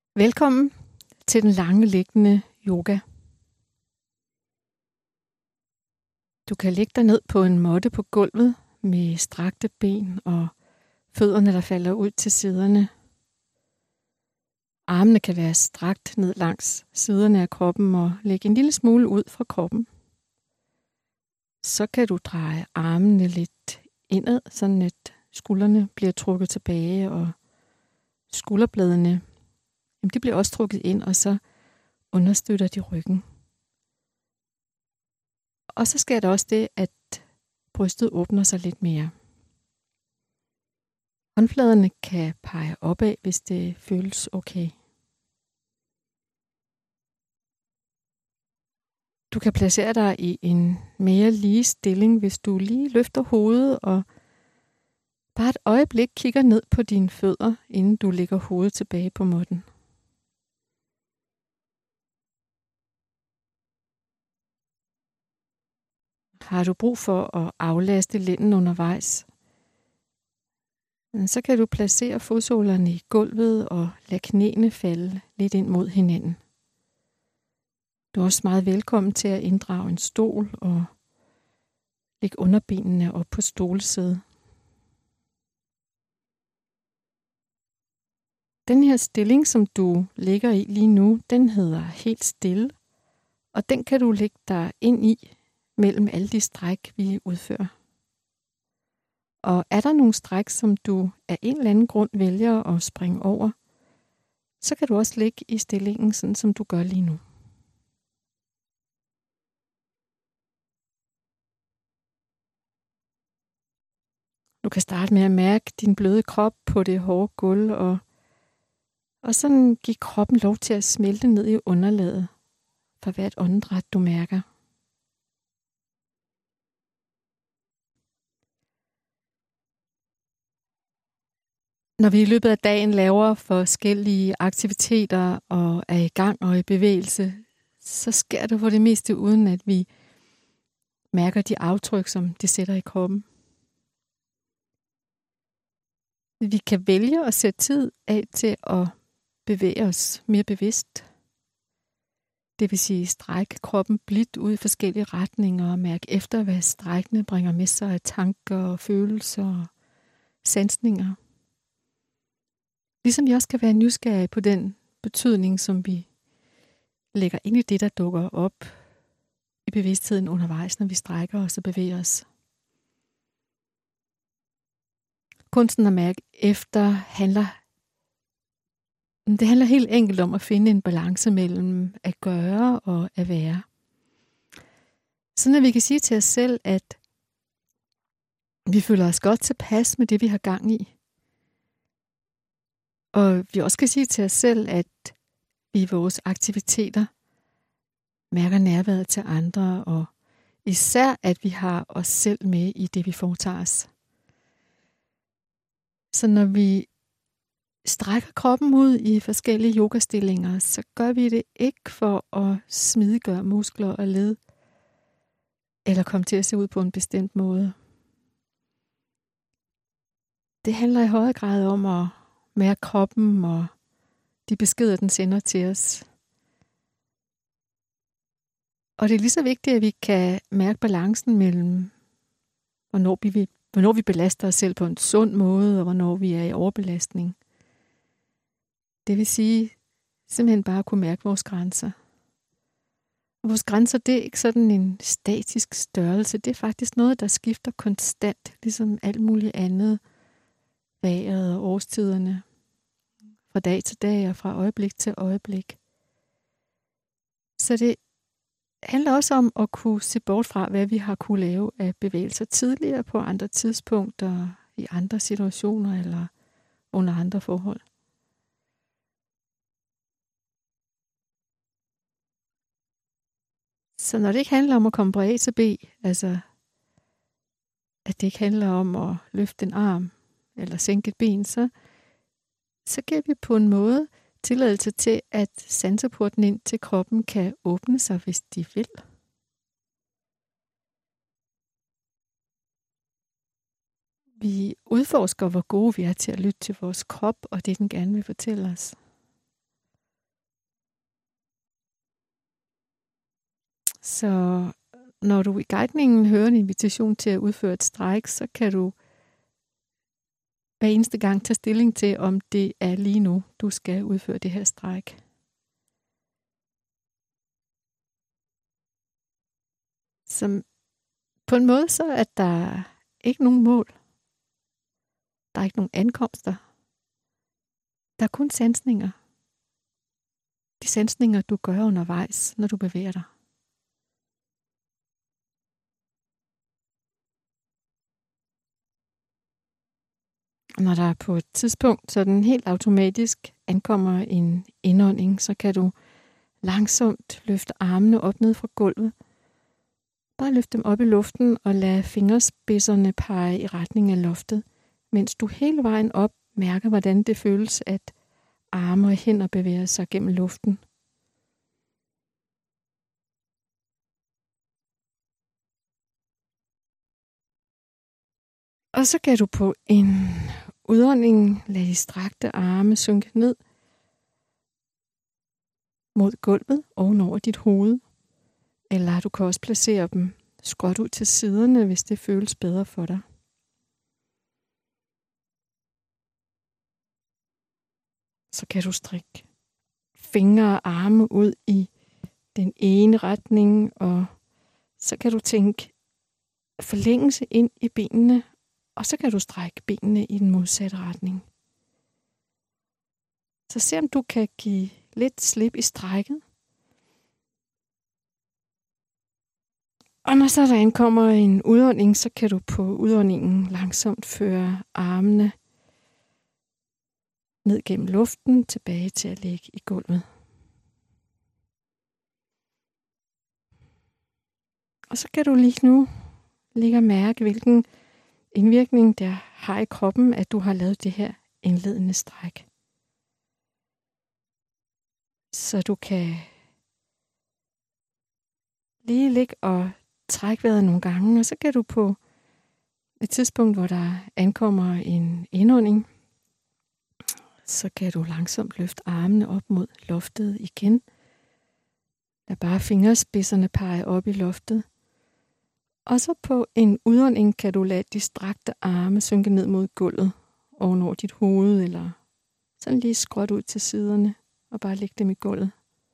Velkommen til den lange liggende yoga. Du kan lægge dig ned på en måtte på gulvet med strakte ben og fødderne, der falder ud til siderne. Armene kan være strakt ned langs siderne af kroppen og lægge en lille smule ud fra kroppen. Så kan du dreje armene lidt indad, sådan at skuldrene bliver trukket tilbage og skulderbladene de bliver også trukket ind, og så understøtter de ryggen. Og så sker der også det, at brystet åbner sig lidt mere. Håndfladerne kan pege opad, hvis det føles okay. Du kan placere dig i en mere lige stilling, hvis du lige løfter hovedet og bare et øjeblik kigger ned på dine fødder, inden du lægger hovedet tilbage på måtten. Har du brug for at aflaste lænden undervejs, så kan du placere fodsålerne i gulvet og lade knæene falde lidt ind mod hinanden. Du er også meget velkommen til at inddrage en stol og lægge underbenene op på stolsædet. Den her stilling, som du ligger i lige nu, den hedder helt stille, og den kan du lægge dig ind i mellem alle de stræk, vi udfører. Og er der nogle stræk, som du af en eller anden grund vælger at springe over, så kan du også ligge i stillingen, sådan som du gør lige nu. Du kan starte med at mærke din bløde krop på det hårde gulv, og sådan give kroppen lov til at smelte ned i underlaget for hvert åndedræt, du mærker. Når vi i løbet af dagen laver forskellige aktiviteter og er i gang og i bevægelse, så sker det for det meste uden, at vi mærker de aftryk, som det sætter i kroppen. Vi kan vælge at sætte tid af til at bevæge os mere bevidst. Det vil sige strække kroppen blidt ud i forskellige retninger og mærke efter, hvad strækkene bringer med sig af tanker og følelser og sansninger. Ligesom vi også kan være nysgerrige på den betydning, som vi lægger ind i det, der dukker op i bevidstheden undervejs, når vi strækker os og bevæger os. Kunsten at mærke efter det handler helt enkelt om at finde en balance mellem at gøre og at være. Sådan at vi kan sige til os selv, at vi føler os godt tilpas med det, vi har gang i. Og vi også kan sige til os selv, at vi i vores aktiviteter mærker nærværet til andre, og især at vi har os selv med i det, vi foretager os. Så når vi strækker kroppen ud i forskellige yogastillinger, så gør vi det ikke for at smidiggøre muskler og led, eller komme til at se ud på en bestemt måde. Det handler i højere grad om at mærke kroppen og de beskeder, den sender til os. Og det er lige så vigtigt, at vi kan mærke balancen mellem, hvornår vi belaster os selv på en sund måde, og hvornår vi er i overbelastning. Det vil sige, simpelthen bare at kunne mærke vores grænser. Og vores grænser, det er ikke sådan en statisk størrelse. Det er faktisk noget, der skifter konstant, ligesom alt muligt andet. Vejret og årstiderne. Fra dag til dag og fra øjeblik til øjeblik. Så det handler også om at kunne se bort fra, hvad vi har kunne lave af bevægelser tidligere på andre tidspunkter, i andre situationer eller under andre forhold. Så når det ikke handler om at komme fra A til B, altså at det ikke handler om at løfte en arm eller sænke et ben, så giver vi på en måde tilladelse til, at sanseporten ind til kroppen kan åbne sig, hvis de vil. Vi udforsker, hvor gode vi er til at lytte til vores krop og det, den gerne vil fortælle os. Så når du i guidningen hører en invitation til at udføre et stræk, så kan du hver eneste gang tage stilling til, om det er lige nu, du skal udføre det her stræk. Så på en måde så er der ikke nogen mål. Der er ikke nogen ankomster. Der er kun sansninger. De sansninger, du gør undervejs, når du bevæger dig. Og når der på et tidspunkt sådan helt automatisk ankommer en indånding, så kan du langsomt løfte armene op ned fra gulvet. Bare løft dem op i luften og lad fingerspidserne pege i retning af loftet, mens du hele vejen op mærker, hvordan det føles, at arme og hænder bevæger sig gennem luften. Og så kan du på en udånding lade de strakte arme synke ned mod gulvet ovenover dit hoved. Eller du kan også placere dem skråt ud til siderne, hvis det føles bedre for dig. Så kan du strikke fingre og arme ud i den ene retning, og så kan du tænke forlængelse ind i benene, og så kan du strække benene i den modsatte retning. Så se om du kan give lidt slip i strækket. Og når så der ankommer en udånding, så kan du på udåndingen langsomt føre armene ned gennem luften, tilbage til at ligge i gulvet. Og så kan du lige nu ligge og mærke, hvilken indvirkning der har i kroppen, at du har lavet det her indledende stræk. Så du kan lige ligge og trække vejret nogle gange, og så kan du på et tidspunkt, hvor der ankommer en indånding, så kan du langsomt løfte armene op mod loftet igen. Lad bare fingerspidserne pege op i loftet. Og så på en udånding kan du lade de strakte arme synke ned mod gulvet ovenover dit hoved, eller sådan lige skråt ud til siderne, og bare lægge dem i gulvet.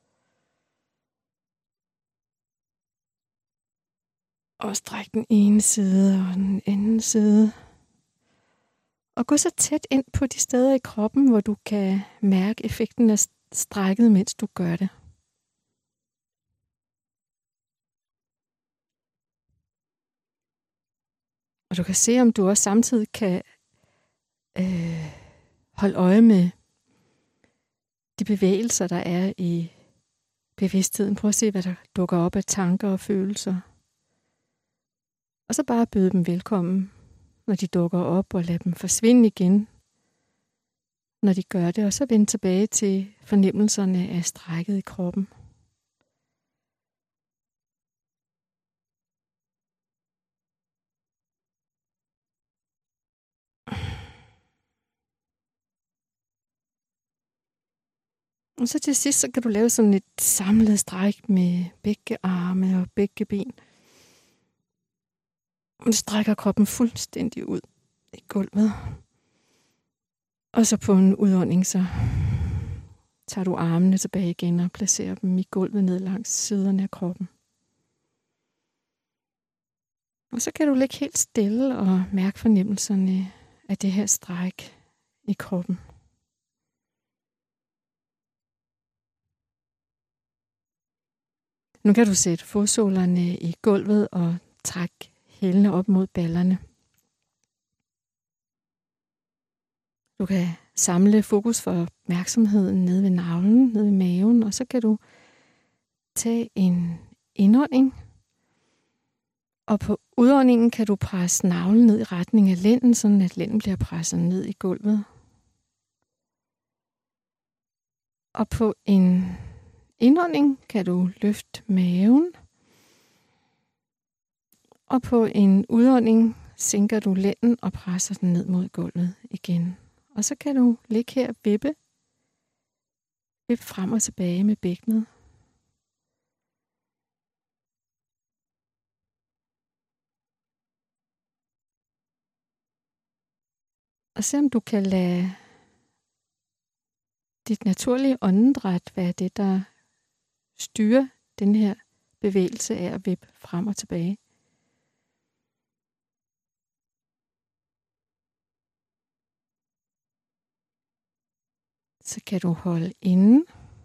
Og stræk den ene side og den anden side. Og gå så tæt ind på de steder i kroppen, hvor du kan mærke effekten af strækket, mens du gør det. Og du kan se, om du også samtidig kan holde øje med de bevægelser, der er i bevidstheden. Prøv at se, hvad der dukker op af tanker og følelser. Og så bare byde dem velkommen, når de dukker op, og lad dem forsvinde igen, når de gør det. Og så vende tilbage til fornemmelserne af strækket i kroppen. Og så til sidst, så kan du lave sådan et samlet stræk med begge arme og begge ben. Og strækker kroppen fuldstændig ud i gulvet. Og så på en udånding, så tager du armene tilbage igen og placerer dem i gulvet ned langs siderne af kroppen. Og så kan du ligge helt stille og mærke fornemmelserne af det her stræk i kroppen. Nu kan du sætte fodsålerne i gulvet og trække hælene op mod ballerne. Du kan samle fokus for opmærksomheden nede ved navlen, nede ved maven, og så kan du tage en indånding. Og på udåndingen kan du presse navlen ned i retning af lænden, sådan at lænden bliver presset ned i gulvet. Og på en indånding kan du løfte maven. Og på en udånding sænker du lænden og presser den ned mod gulvet igen. Og så kan du ligge her og vippe frem og tilbage med bækkenet. se om du kan lade dit naturlige åndedræt være det, der styrer den her bevægelse af at vippe frem og tilbage. Så kan du holde inde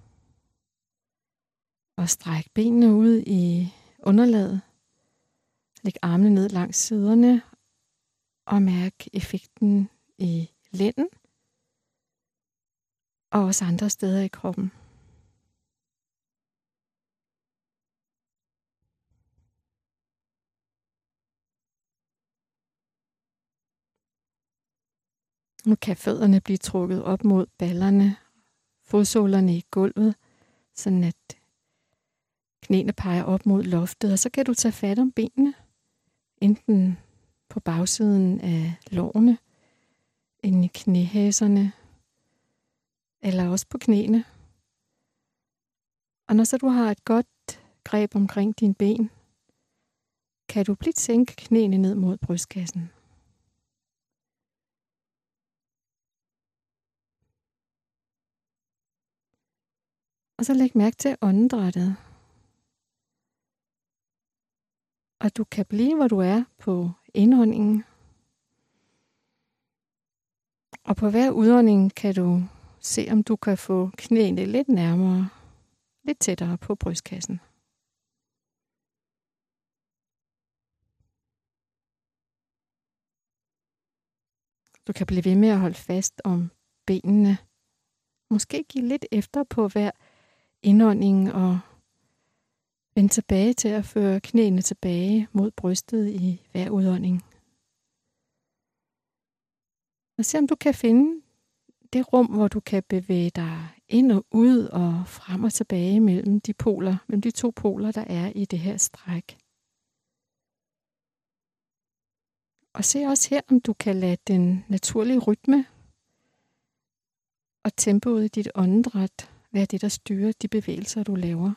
og strække benene ud i underlaget. Læg armene ned langs siderne og mærk effekten i lænden og også andre steder i kroppen. Nu kan fødderne blive trukket op mod ballerne, fodsålerne i gulvet, sådan at knæene peger op mod loftet, og så kan du tage fat om benene, enten på bagsiden af lårene, inde i knæhæserne, eller også på knæene. Og når så du har et godt greb omkring dine ben, kan du blidt sænke knæene ned mod brystkassen. Og så læg mærke til åndedrættet. Og du kan blive, hvor du er på indåndingen. Og på hver udånding kan du se, om du kan få knæene lidt nærmere, lidt tættere på brystkassen. Du kan blive ved med at holde fast om benene. Måske give lidt efter på hver indånding og vend tilbage til at føre knæene tilbage mod brystet i hver udånding. Og se om du kan finde det rum, hvor du kan bevæge dig ind og ud og frem og tilbage mellem de to poler, der er i det her stræk. Og se også her, om du kan lade den naturlige rytme og tempoet i dit åndedræt være det, der styrer de bevægelser, du laver.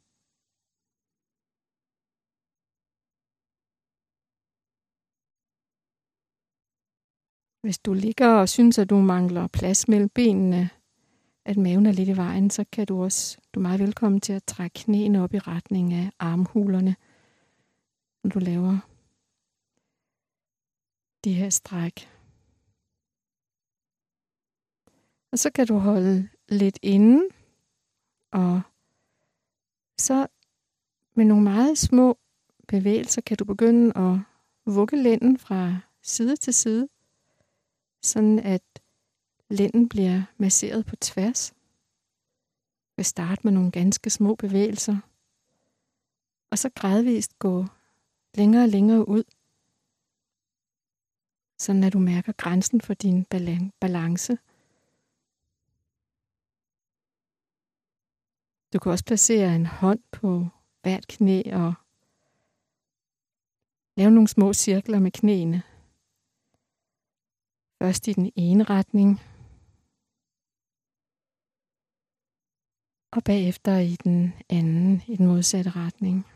Hvis du ligger og synes, at du mangler plads mellem benene, at maven er lidt i vejen, så kan du er meget velkommen til at trække knæene op i retning af armhulerne, når du laver de her stræk. Og så kan du holde lidt inde, og så med nogle meget små bevægelser kan du begynde at vugge lænden fra side til side, sådan at lænden bliver masseret på tværs. Du vil starte med nogle ganske små bevægelser, og så gradvist gå længere og længere ud, sådan at du mærker grænsen for din balance. Du kan også placere en hånd på hvert knæ og lave nogle små cirkler med knæene. Først i den ene retning, og bagefter i den anden, i den modsatte retning.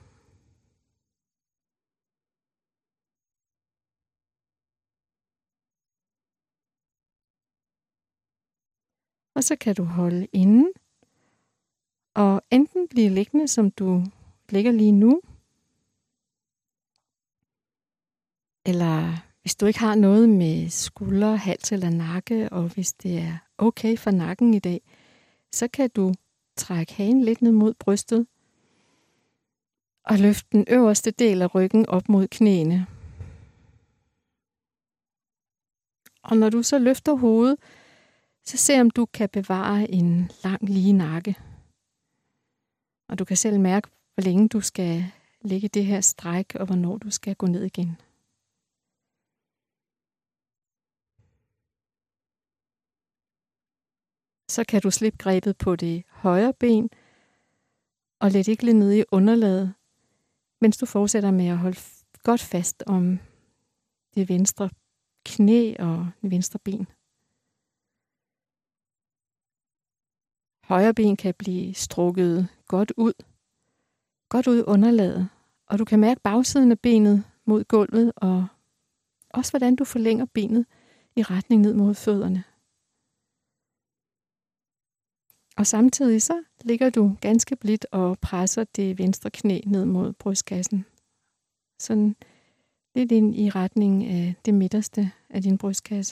Og så kan du holde inde, og enten blive liggende, som du ligger lige nu, eller hvis du ikke har noget med skulder, hals eller nakke, og hvis det er okay for nakken i dag, så kan du trække hagen lidt ned mod brystet, og løfte den øverste del af ryggen op mod knæene. Og når du så løfter hovedet, så se om du kan bevare en lang lige nakke. Og du kan selv mærke, hvor længe du skal lægge det her stræk, og hvornår du skal gå ned igen. Så kan du slippe grebet på det højre ben, og lad ikke ned i underlaget, mens du fortsætter med at holde godt fast om det venstre knæ og det venstre ben. Højre ben kan blive strukket godt ud underlaget, og du kan mærke bagsiden af benet mod gulvet, og også hvordan du forlænger benet i retning ned mod fødderne. Og samtidig så ligger du ganske blidt og presser det venstre knæ ned mod brystkassen. Sådan lidt ind i retning af det midterste af din brystkasse.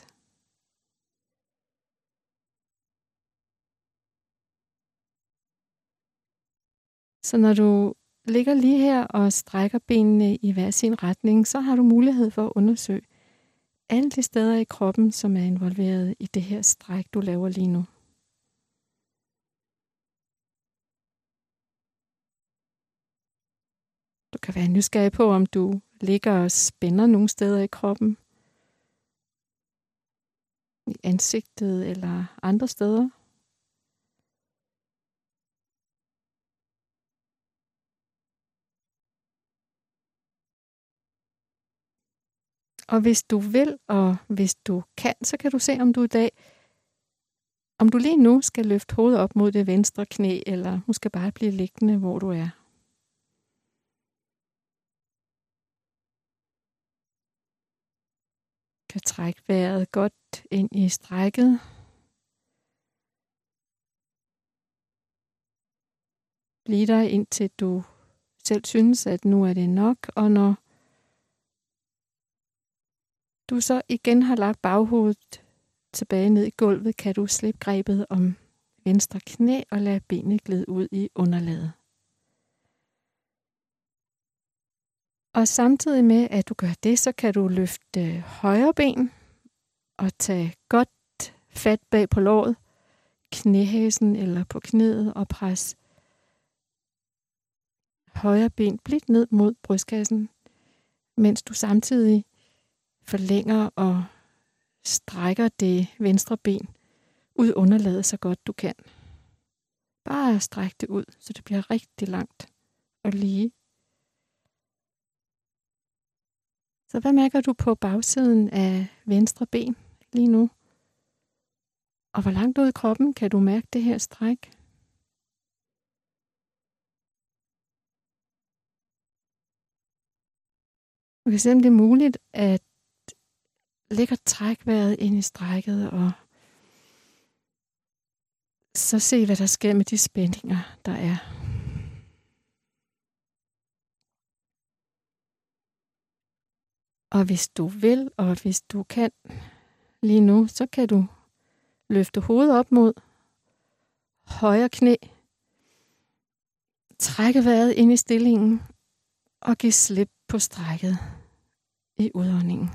Så når du ligger lige her og strækker benene i hver sin retning, så har du mulighed for at undersøge alle de steder i kroppen, som er involveret i det her stræk, du laver lige nu. Du kan være nysgerrig på, om du ligger og spænder nogle steder i kroppen. I ansigtet eller andre steder. Og hvis du vil, og hvis du kan, så kan du se, om du lige nu skal løfte hovedet op mod det venstre knæ, eller måske bare blive liggende, hvor du er. Kan trække vejret godt ind i strækket. Bliv der indtil du selv synes, at nu er det nok, og når du så igen har lagt baghovedet tilbage ned i gulvet, kan du slippe grebet om venstre knæ og lade benet glide ud i underlaget. Og samtidig med, at du gør det, så kan du løfte højre ben og tage godt fat bag på låret, knæhæsen eller på knæet og presse højre ben blidt ned mod brystkassen, mens du samtidig forlænger og strækker det venstre ben ud underlaget så godt du kan. Bare stræk det ud, så det bliver rigtig langt og lige. Så hvad mærker du på bagsiden af venstre ben lige nu? Og hvor langt ud i kroppen kan du mærke det her stræk? Du kan se, om det er muligt at lægge og trække vejret ind i strækket, og så se, hvad der sker med de spændinger, der er. Og hvis du vil, og hvis du kan lige nu, så kan du løfte hovedet op mod højre knæ, trække vejret ind i stillingen og give slip på strækket i udåndingen.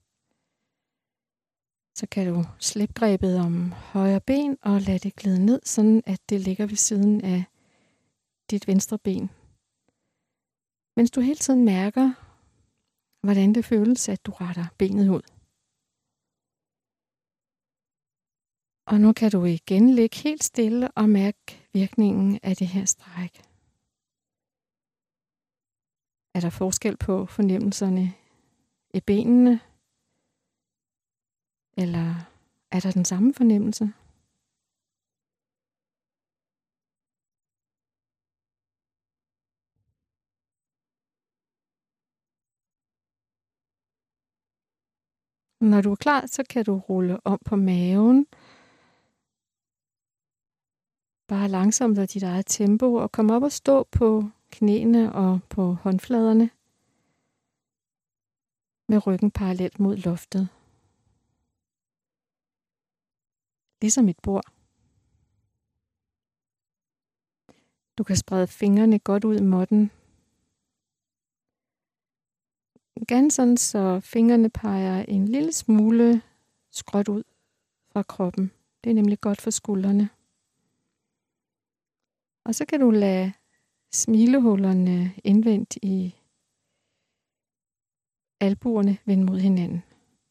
Så kan du slippe grebet om højre ben og lade det glide ned, sådan at det ligger ved siden af dit venstre ben. Mens du hele tiden mærker, hvordan det føles, at du retter benet ud. Og nu kan du igen ligge helt stille og mærke virkningen af det her stræk. Er der forskel på fornemmelserne i benene? Eller er der den samme fornemmelse? Når du er klar, så kan du rulle om på maven. Bare langsomt og dit eget tempo, og komme op og stå på knæene og på håndfladerne med ryggen parallelt mod loftet. Ligesom et bord. Du kan sprede fingrene godt ud i måtten. Ganske sådan, så fingrene peger en lille smule skråt ud fra kroppen. Det er nemlig godt for skuldrene. Og så kan du lade smilehullerne indvendt i albuerne vende mod hinanden.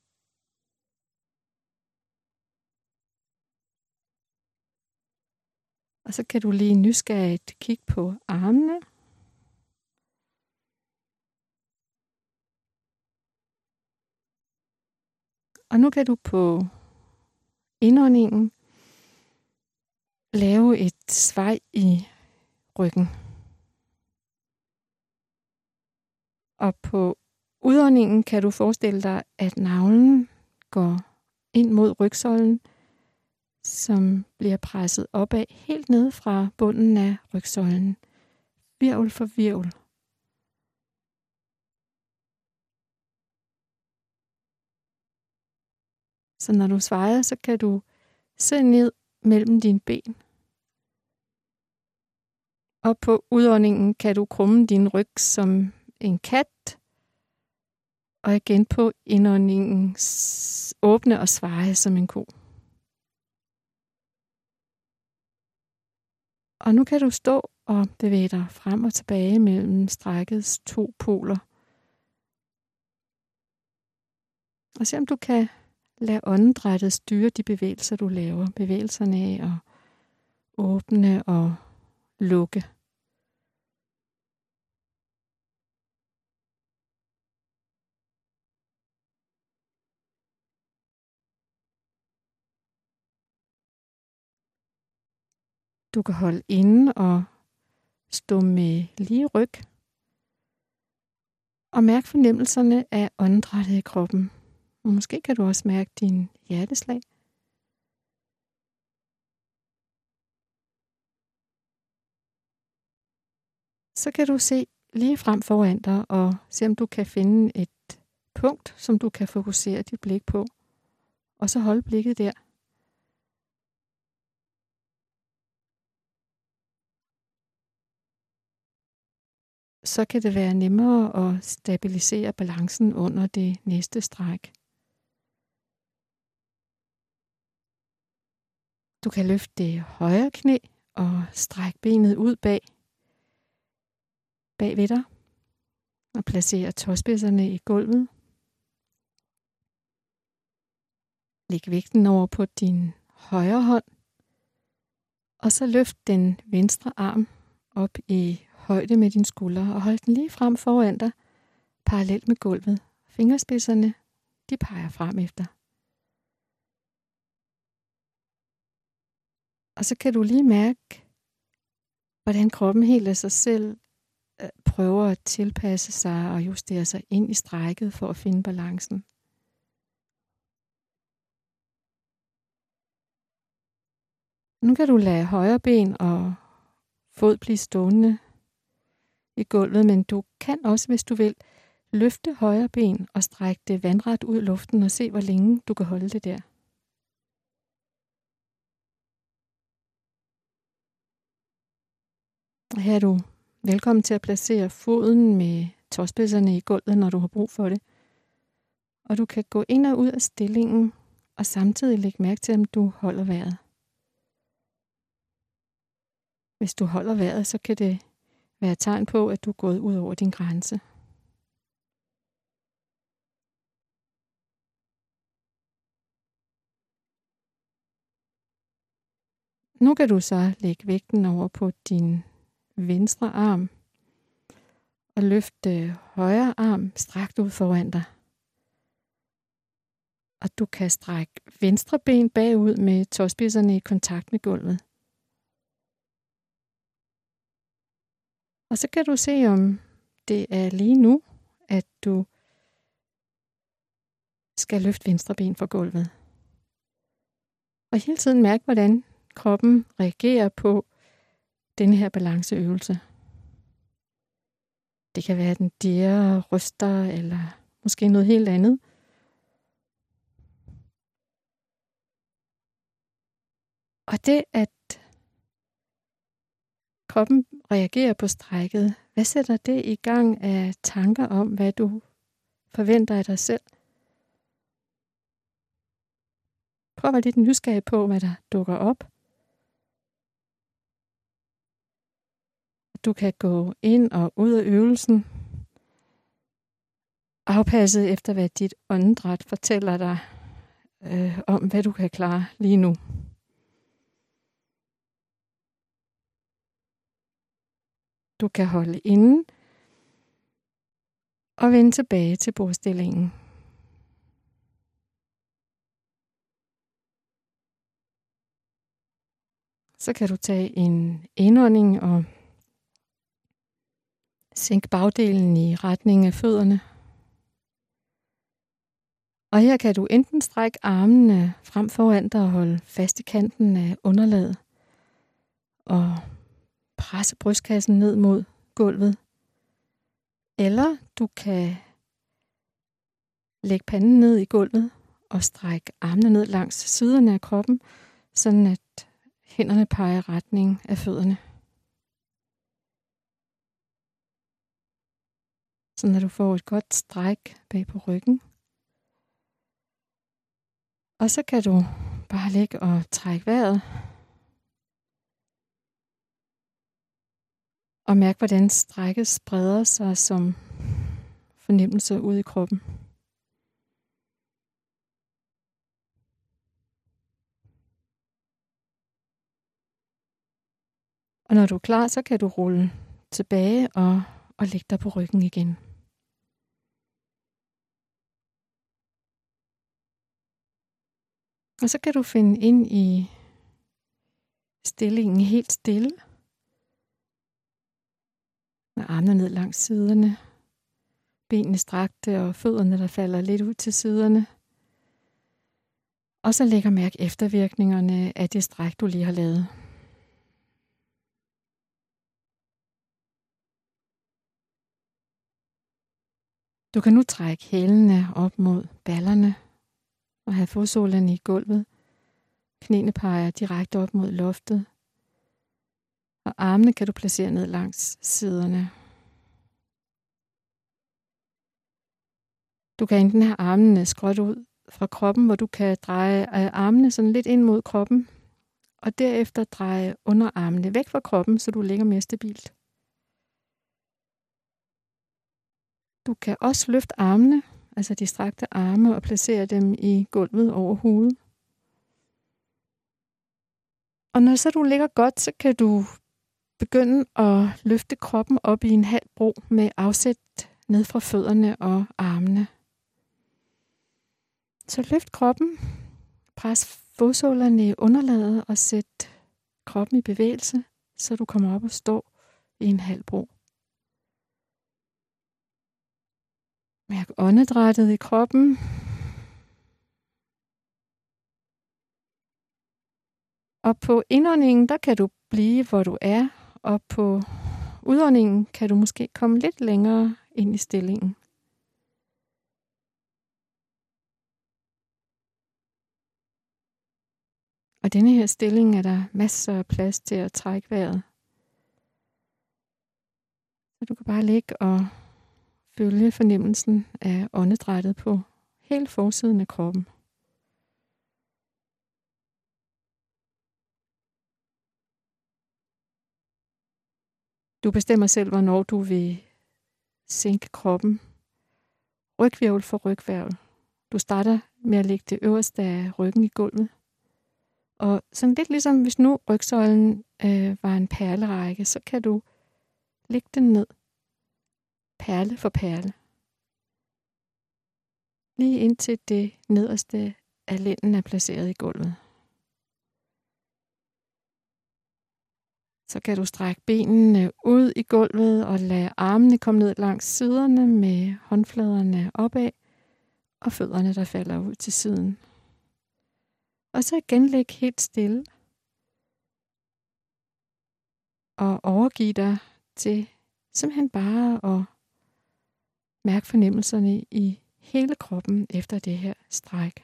Og så kan du lige nysgerrigt kigge på armene. Og nu kan du på indåndingen lave et svej i ryggen. Og på udåndingen kan du forestille dig, at navlen går ind mod rygsøjlen, som bliver presset opad helt ned fra bunden af rygsøjlen. Hvirvel for hvirvel. Så når du svejer, så kan du se ned mellem dine ben. Og på udåndingen kan du krumme din ryg som en kat. Og igen på indåndingen åbne og sveje som en ko. Og nu kan du stå og bevæge dig frem og tilbage mellem strækkets to poler. Og se om du kan lade åndedrættet styre de bevægelser, du laver. Bevægelserne af at åbne og lukke. Du kan holde inde og stå med lige ryg. Og mærk fornemmelserne af åndedrættet i kroppen. Og måske kan du også mærke din hjerteslag. Så kan du se lige frem foran dig og se om du kan finde et punkt, som du kan fokusere dit blik på. Og så holde blikket der. Så kan det være nemmere at stabilisere balancen under det næste stræk. Du kan løfte det højre knæ og strække benet ud bag ved dig. Og placere tåspidserne i gulvet. Læg vægten over på din højre hånd. Og så løft den venstre arm op i højde med dine skuldre. Og hold den lige frem foran dig, parallelt med gulvet. Fingerspidserne, de peger frem efter. Og så kan du lige mærke, hvordan kroppen helt af sig selv prøver at tilpasse sig og justere sig ind i strækket for at finde balancen. Nu kan du lade højre ben og fod blive stående i gulvet, men du kan også, hvis du vil, løfte højre ben og strække det vandret ud i luften og se, hvor længe du kan holde det der. Og her er du velkommen til at placere foden med tåspidserne i gulvet, når du har brug for det. Og du kan gå ind og ud af stillingen og samtidig lægge mærke til, om du holder vejret. Hvis du holder vejret, så kan det være et tegn på, at du er gået ud over din grænse. Nu kan du så lægge vægten over på din venstre arm og løfte højre arm strakt ud foran dig. Og du kan strække venstre ben bagud med tåspidserne i kontakt med gulvet. Og så kan du se, om det er lige nu, at du skal løfte venstre ben fra gulvet. Og hele tiden mærke, hvordan kroppen reagerer på denne her balanceøvelse. Det kan være, at den dirrer, ryster eller måske noget helt andet. Og det, at kroppen reagerer på strækket, hvad sætter det i gang af tanker om, hvad du forventer af dig selv? Prøv at være lidt nysgerrig på, hvad der dukker op. Du kan gå ind og ud af øvelsen, afpasset efter, hvad dit åndedræt fortæller dig om, hvad du kan klare lige nu. Du kan holde inde og vende tilbage til bordstillingen. Så kan du tage en indånding og sænke bagdelen i retning af fødderne. Og her kan du enten strække armene frem foran dig og holde fast i kanten af underlaget og presse brystkassen ned mod gulvet. Eller du kan lægge panden ned i gulvet og strække armene ned langs siderne af kroppen, sådan at hænderne peger i retning af fødderne. Sådan at du får et godt stræk bag på ryggen. Og så kan du bare ligge og trække vejret. Og mærk, hvordan strækket spreder sig som fornemmelse ud i kroppen. Og når du er klar, så kan du rulle tilbage og lægge dig på ryggen igen. Og så kan du finde ind i stillingen helt stille. Med armene ned langs siderne. Benene strakte og fødderne, der falder lidt ud til siderne. Og så lægger mærke eftervirkningerne af det stræk, du lige har lavet. Du kan nu trække hælene op mod ballerne og have fodsålerne i gulvet. Knæene peger direkte op mod loftet. Og armene kan du placere ned langs siderne. Du kan enten have armene skråt ud fra kroppen, hvor du kan dreje armene sådan lidt ind mod kroppen, og derefter dreje underarmene væk fra kroppen, så du ligger mere stabilt. Du kan også løfte armene, altså de strakte arme, og placere dem i gulvet over hovedet. Og når så du ligger godt, så kan du begynde at løfte kroppen op i en halv bro med afsæt ned fra fødderne og armene. Så løft kroppen, pres fodsålerne i underlaget og sæt kroppen i bevægelse, så du kommer op og står i en halv bro. Mærk åndedrættet i kroppen. Og på indåndingen, der kan du blive, hvor du er, og på udåndingen kan du måske komme lidt længere ind i stillingen. Og i denne her stilling er der masser af plads til at trække vejret. Så du kan bare ligge og følge fornemmelsen af åndedrættet på hele forsiden af kroppen. Du bestemmer selv, hvornår du vil sænke kroppen. Rygvirvel for rygvirvel. Du starter med at lægge det øverste af ryggen i gulvet. Og sådan lidt ligesom hvis nu rygsøjlen var en perlerække, så kan du lægge den ned. Perle for perle. Lige indtil det nederste af lænden er placeret i gulvet. Så kan du strække benene ud i gulvet og lade armene komme ned langs siderne med håndfladerne opad og fødderne, der falder ud til siden. Og så igen læg helt stille og overgive dig til simpelthen bare at mærke fornemmelserne i hele kroppen efter det her stræk.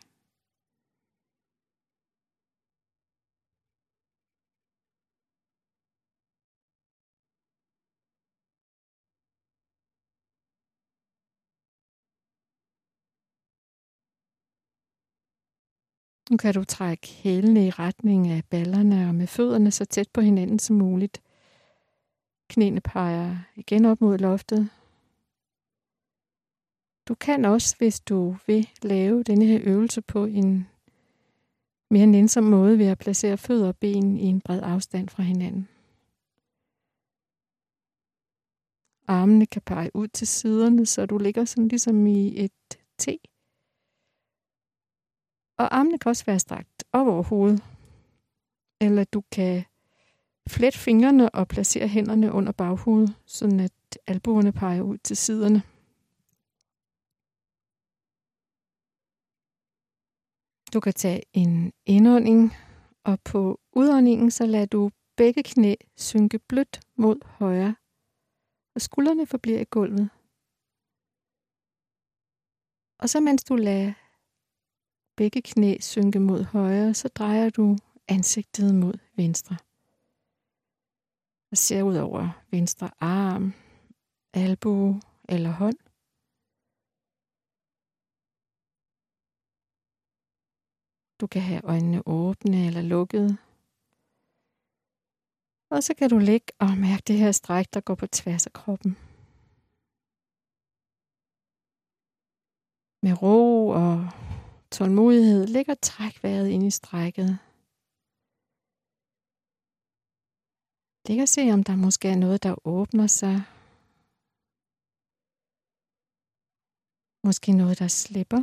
Nu kan du trække hælene i retning af ballerne og med fødderne så tæt på hinanden som muligt. Knæene peger igen op mod loftet. Du kan også, hvis du vil, lave denne her øvelse på en mere nænsom måde ved at placere fødder og ben i en bred afstand fra hinanden. Armene kan pege ud til siderne, så du ligger sådan ligesom i et T. Og armene kan også være strakt op over hovedet. Eller du kan flette fingrene og placere hænderne under baghovedet, sådan at albuerne peger ud til siderne. Du kan tage en indånding, og på udåndingen så lader du begge knæ synke blødt mod højre, og skuldrene forbliver i gulvet. Og så mens du lader begge knæ synke mod højre, så drejer du ansigtet mod venstre. Og ser ud over venstre arm, albue eller hånd. Du kan have øjnene åbne eller lukkede. Og så kan du ligge og mærke det her stræk, der går på tværs af kroppen. Med ro og tålmodighed ligger træk vejret ind i strækket. Læg og se, om der måske er noget, der åbner sig. Måske noget, der slipper.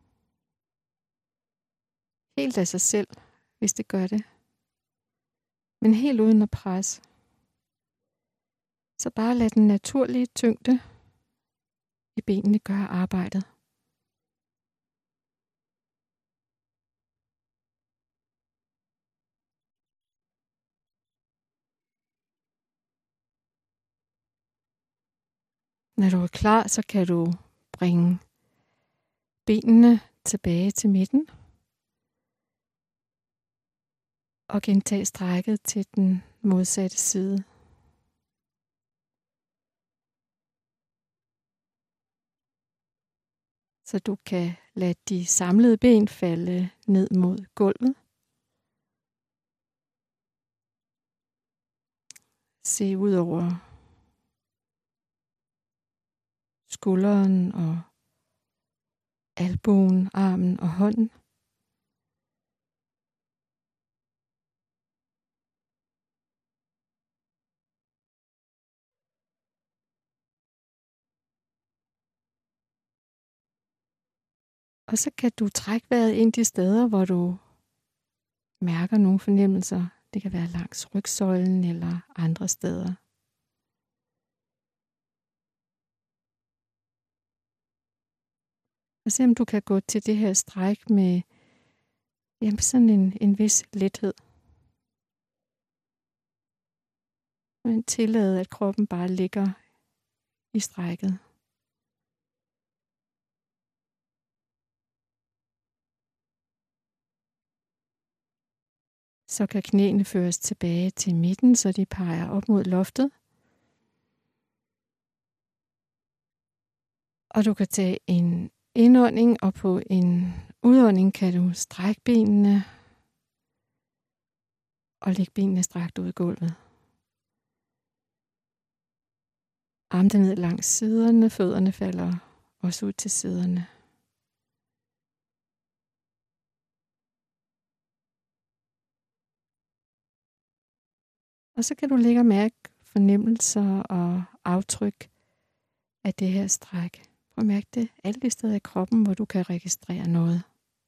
Helt af sig selv, hvis det gør det. Men helt uden at presse. Så bare lad den naturlige tyngde i benene gøre arbejdet. Når du er klar, så kan du bringe benene tilbage til midten. Og gentage strækket til den modsatte side. Så du kan lade de samlede ben falde ned mod gulvet. Se ud over skulderen og albuen, armen og hånden. Og så kan du trække vejret ind de steder, hvor du mærker nogle fornemmelser. Det kan være langs rygsøjlen eller andre steder. Og se om du kan gå til det her stræk med sådan en vis lethed. Men tillade, at kroppen bare ligger i strækket. Så kan knæene føres tilbage til midten, så de peger op mod loftet. Og du kan tage en indånding, og på en udånding kan du strække benene og lægge benene strakt ud i gulvet. Armene ned langs siderne, fødderne falder også ud til siderne. Og så kan du lægge og mærke fornemmelser og aftryk af det her stræk. Prøv at mærke det alle de steder i kroppen, hvor du kan registrere noget.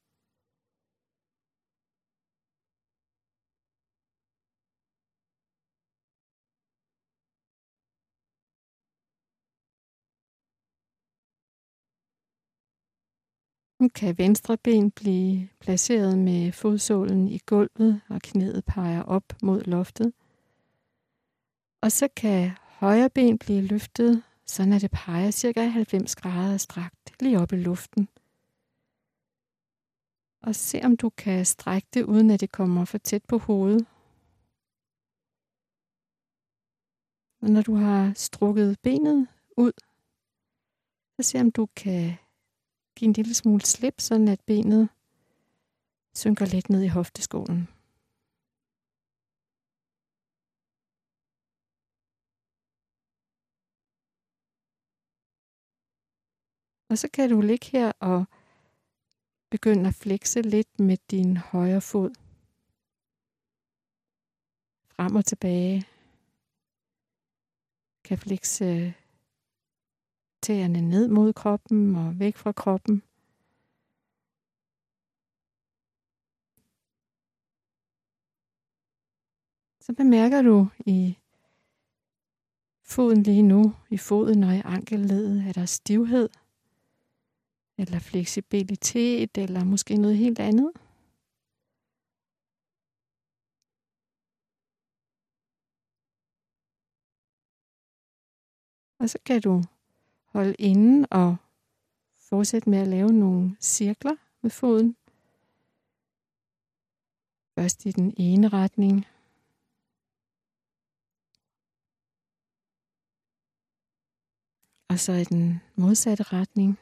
Nu kan venstre ben blive placeret med fodsålen i gulvet, og knæet peger op mod loftet. Og så kan højre ben blive løftet, sådan at det peger ca. 90 grader strakt lige op i luften. Og se om du kan strække det, uden at det kommer for tæt på hovedet. Og når du har strukket benet ud, så se om du kan give en lille smule slip, sådan at benet synker lidt ned i hofteskålen. Og så kan du ligge her og begynde at flekse lidt med din højre fod. Frem og tilbage. Kan flekse tæerne ned mod kroppen og væk fra kroppen. Så bemærker du i foden lige nu, i foden og i ankelleddet, er der stivhed, eller fleksibilitet, eller måske noget helt andet. Og så kan du holde inde og fortsætte med at lave nogle cirkler med foden. Først i den ene retning. Og så i den modsatte retning.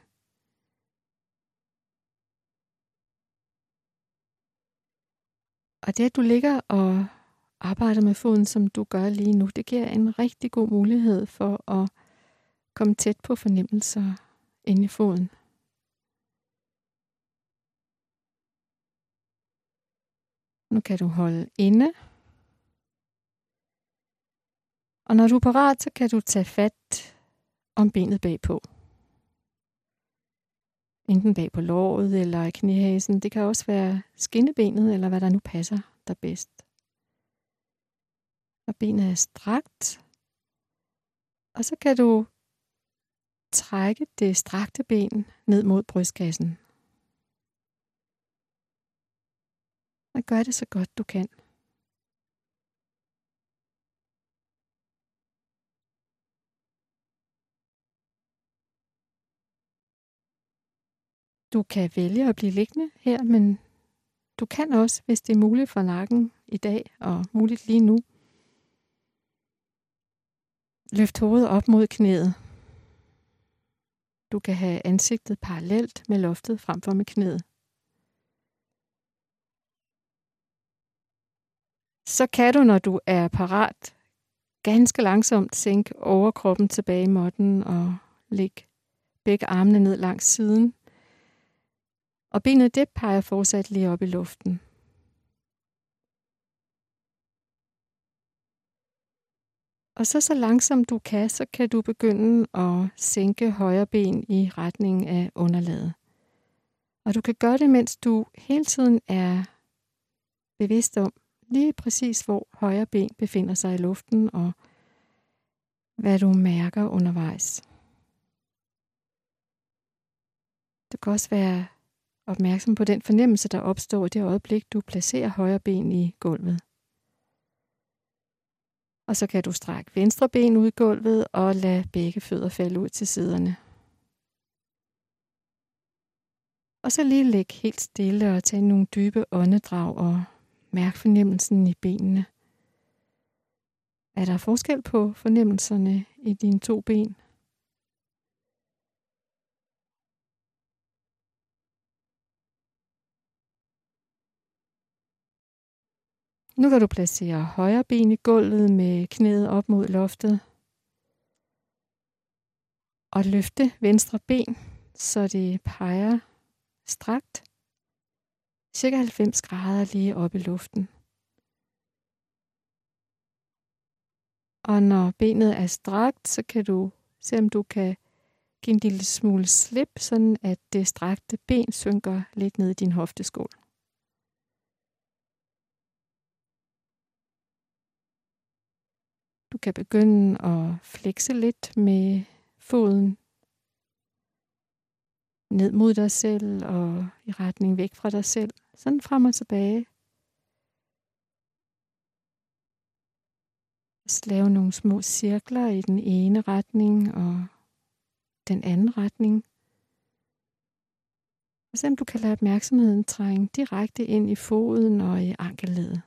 Og det, at du ligger og arbejder med foden, som du gør lige nu, det giver en rigtig god mulighed for at komme tæt på fornemmelser inde i foden. Nu kan du holde inde. Og når du er parat, så kan du tage fat om benet bagpå. Enten bag på låret eller i knæhasen. Det kan også være skinnebenet, eller hvad der nu passer dig bedst. Og benet er strakt. Og så kan du trække det strakte ben ned mod brystkassen. Og gør det så godt du kan. Du kan vælge at blive liggende her, men du kan også, hvis det er muligt for nakken i dag og muligt lige nu, løft hovedet op mod knæet. Du kan have ansigtet parallelt med loftet frem for med knæet. Så kan du, når du er parat, ganske langsomt sænke overkroppen tilbage i måtten og lægge begge armene ned langs siden. Og benet det peger fortsat lige op i luften. Og så langsomt du kan, så kan du begynde at sænke højre ben i retning af underlaget. Og du kan gøre det, mens du hele tiden er bevidst om lige præcis, hvor højre ben befinder sig i luften, og hvad du mærker undervejs. Du kan også være opmærksom på den fornemmelse, der opstår i det øjeblik, du placerer højre ben i gulvet. Og så kan du strække venstre ben ud i gulvet og lade begge fødder falde ud til siderne. Og så lige ligge helt stille og tage nogle dybe åndedrag og mærk fornemmelsen i benene. Er der forskel på fornemmelserne i dine to ben? Nu kan du placere højre ben i gulvet med knæet op mod loftet. Og løfte venstre ben, så det peger strakt. Cirka 90 grader lige op i luften. Og når benet er strakt, så kan du se, om du kan give en lille smule slip, sådan at det strakte ben synker lidt ned i din hofteskål. Du kan begynde at flekse lidt med foden ned mod dig selv og i retning væk fra dig selv. Sådan frem og tilbage. Så lave nogle små cirkler i den ene retning og den anden retning. Og så du kan lade opmærksomheden trænge direkte ind i foden og i ankelleddet.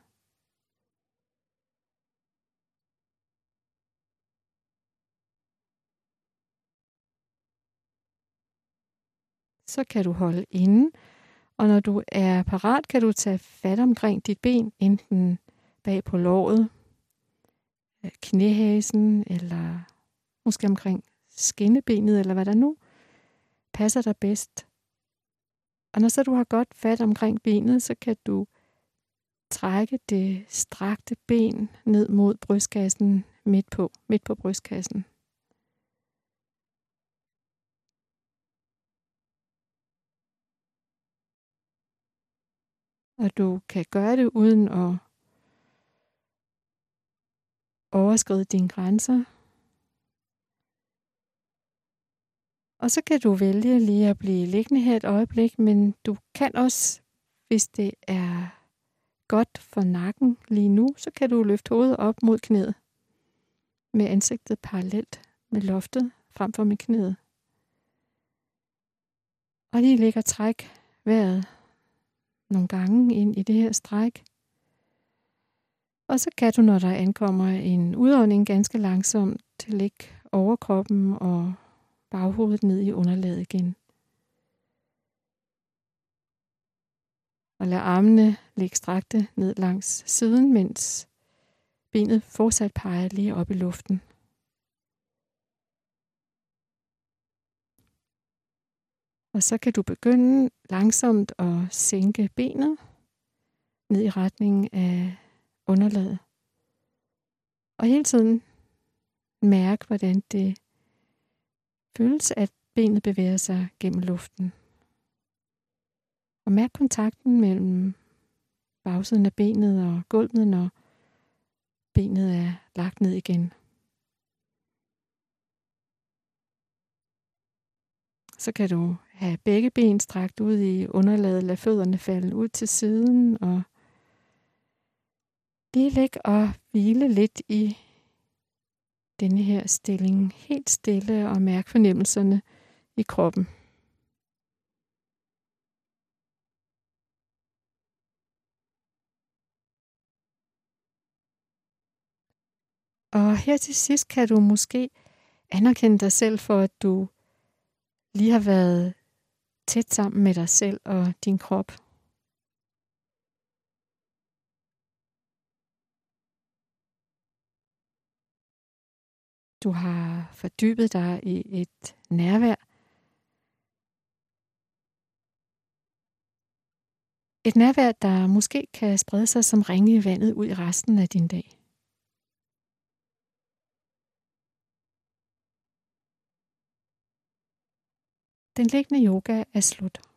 Så kan du holde inde, og når du er parat, kan du tage fat omkring dit ben, enten bag på låret, knæhasen, eller måske omkring skinnebenet, eller hvad der nu passer dig bedst. Og når så du har godt fat omkring benet, så kan du trække det strakte ben ned mod brystkassen midt på brystkassen. Og du kan gøre det uden at overskride dine grænser. Og så kan du vælge lige at blive liggende her et øjeblik, men du kan også, hvis det er godt for nakken lige nu, så kan du løfte hovedet op mod knæet med ansigtet parallelt med loftet frem for med knæet. Og lige ligge og træk vejret nogle gange ind i det her stræk. Og så kan du, når der ankommer en udånding, ganske langsomt lægge overkroppen og baghovedet ned i underlaget igen. Og lad armene ligge strakte ned langs siden, mens benet fortsat peger lige op i luften. Og så kan du begynde langsomt at sænke benet ned i retning af underlaget. Og hele tiden mærk, hvordan det føles, at benet bevæger sig gennem luften. Og mærk kontakten mellem bagsiden af benet og gulvet, når benet er lagt ned igen. Så kan du have begge ben strakt ud i underlaget, lad fødderne falde ud til siden, og lige læg og hvile lidt i denne her stilling. Helt stille og mærk fornemmelserne i kroppen. Og her til sidst kan du måske anerkende dig selv for, at du lige har været tæt sammen med dig selv og din krop. Du har fordybet dig i et nærvær. Et nærvær, der måske kan sprede sig som ringe i vandet ud i resten af din dag. Den liggende yoga er slut.